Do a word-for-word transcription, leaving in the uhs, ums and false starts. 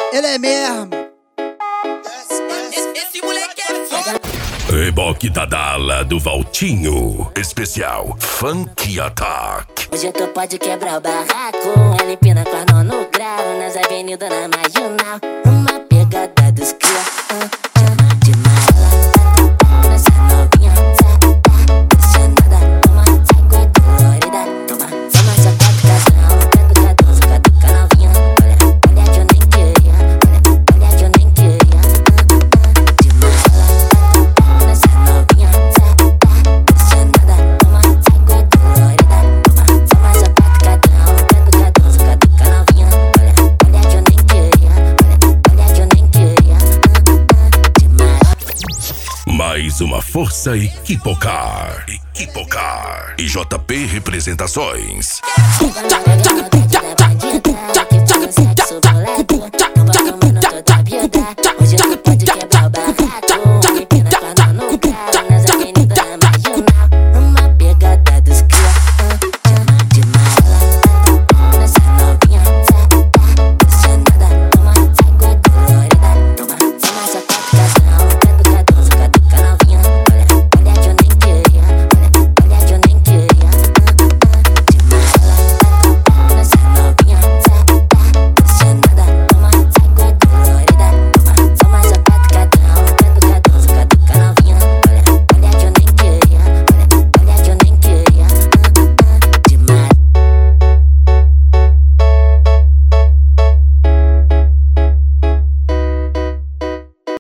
Ele é mesmo. Esse moleque é foda. Reboque da Dala do Valtinho. Especial Funk Attack. Hoje tu pode quebrar o barraco. Ela empina com as mãos no grau. Nas avenidas na marginal. Uma pegada dos cria. uh, Chama de mala. Nessa novinha. Deixa nada. Toma, sai com a colorida. Toma, toma essa quatro casão. Caduca doze, caduca novinha. Olha, olha que eu nem queria. Olha, olha que eu nem queria. De mala. Nessa novinha. Deixa nada. Toma, sai com a colorida. Toma, toma essa quatro casão. Caduca doze, caduca novinha. Olha, olha que eu nem queria. Olha, olha que eu nem queria. De mala. Mais uma força Equipocar. Equipocar. E J P Representações. Pega, pega, pega,